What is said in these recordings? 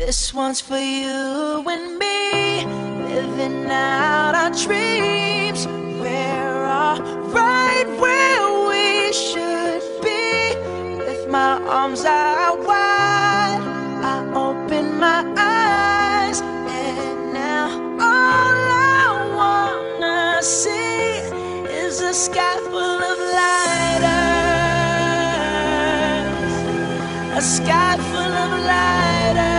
This one's for you and me, living out our dreams. We're all right where we should be. With my arms out wide, I open my eyes, and now all I wanna see is a sky full of lighters, a sky full of lighters.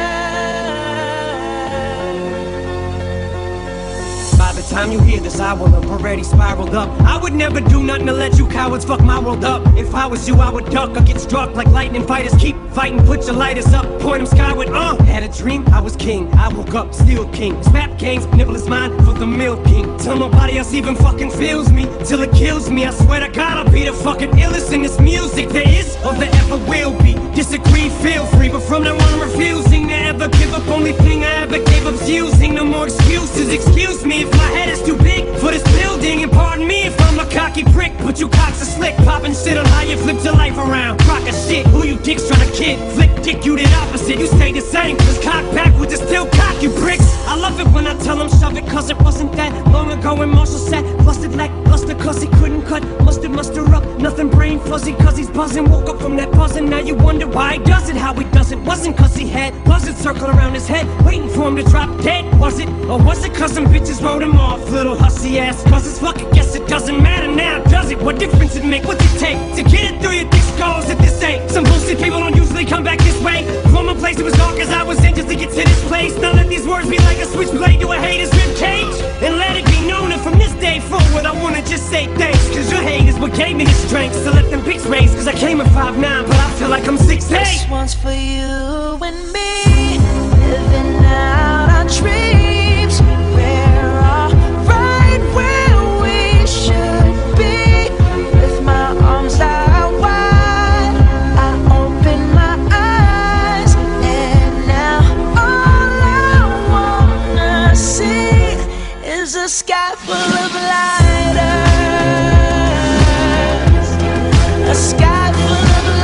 Time you hear this, I will have already spiraled up. I would never do nothing to let you cowards fuck my world up. If I was you, I would duck or get struck like lightning fighters. Keep fighting, put your lighters up, point them skyward. Had a dream, I was king. I woke up, still king. Snap gangs, nibble is mine for the milk king. Till nobody else even fucking feels me, till it kills me. I swear to God, I'll be the fucking illest in this music there is or there ever will be. Disagree, feel free, but from now on I'm refusing to ever give up. Only thing I ever gave up's using. No more excuses, excuse me if my head is too big for this building, and pardon me if I'm a cocky prick, but you cocks are slick, popping shit on how you flipped your life around. Crock of shit, who you dicks trying to kid? Flick dick, you did opposite, you stay the same. Cause cock backwards is still cock, you bricks. I love it when I tell them shove it, cause it wasn't that long ago when Marshall said busted like luster cause he couldn't cut mustard, muster up, nothing brain fuzzy cause he's buzzing. Woke up from that buzzing, now you wonder why he does it, how he does it. Wasn't cause he had buzzards circling around his head, waiting for him to drop dead, was it? Or was it cause some bitches wrote him off? Little hussy ass buzzes, fuck it, guess it doesn't matter now, does it? What difference it make? What's it take to get it through your thick skulls if this ain't some bullshit? People don't usually come back this way. From a place that was dark as I was in just to get to this place. Now let these words be like a switchblade to a hater's rib cage, and let it be known that from this day forward I wanna just say thanks, cause your hate is what gave me the strength to let them pics raise. Cause I came at 5'9", but I feel like I'm 6'8". This one's for you and me, living out our dreams. We're all right where we should be. With my arms out wide, I open my eyes, and now all I wanna see is a sky full of lighters, a sky full of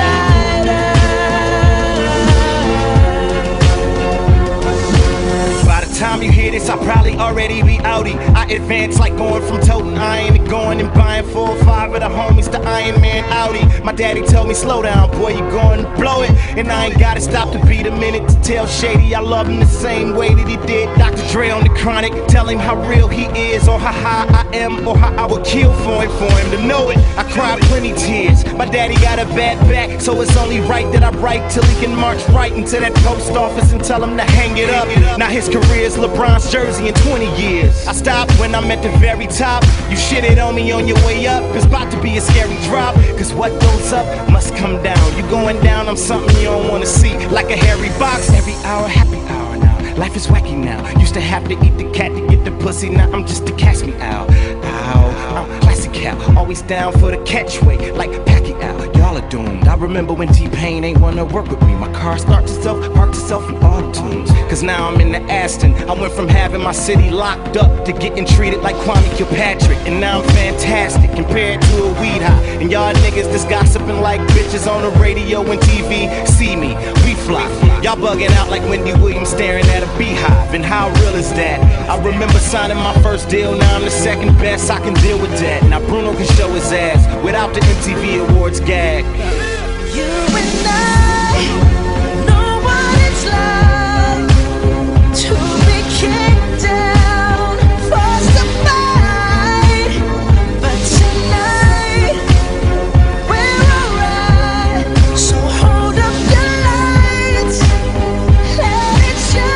time you hear this, I'll probably already be outie. I advance like going from toting iron to going and buying 4 or 5 of the homies the Iron Man Audi. My daddy told me, slow down, boy, you going to blow it. And I ain't gotta stop to beat a minute to tell Shady I love him the same way that he did Dr. Dre on the Chronic. Tell him how real he is, or how high I am, or how I would kill for him to know it. I cried plenty tears. My daddy got a bad back, so it's only right that I write till he can march right into that post office and tell him to hang it up. Now his career LeBron's jersey in 20 years. I stopped when I'm at the very top. You shitted on me on your way up. It's about to be a scary drop, cause what goes up must come down. You going down, I'm something you don't wanna see. Like a hairy box, every hour, happy hour now. Life is wacky now. Used to have to eat the cat to get the pussy. Now I'm just a catch me out. Ow, I'm classic Cal, always down for the catchway, like Pacquiao. Y'all are doomed. I remember when T-Pain ain't wanna work with me. My car starts itself, parked itself in auto-tunes. Cause now I'm in the Aston. I went from having my city locked up to getting treated like Kwame Kilpatrick. And now I'm fantastic compared to a weed high. And y'all niggas that's gossiping like bitches on the radio and TV. See me, we fly. Y'all bugging out like Wendy Williams staring at a beehive. And how real is that? I remember signing my first deal. Now I'm the second best, I can deal with that. Now Bruno can show his ass without the MTV Awards gag. You and I know what it's like to be kicked down, forced to fight. But tonight we're alright. So hold up the lights, let it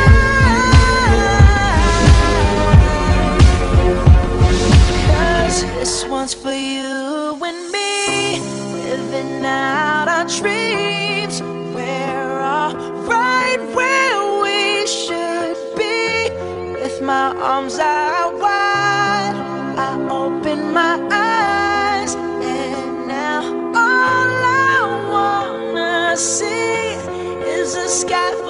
shine. Cause this one's for you and me, living out our dreams. We're all right where we should be. With my arms out wide, I open my eyes, and now all I wanna see is a sky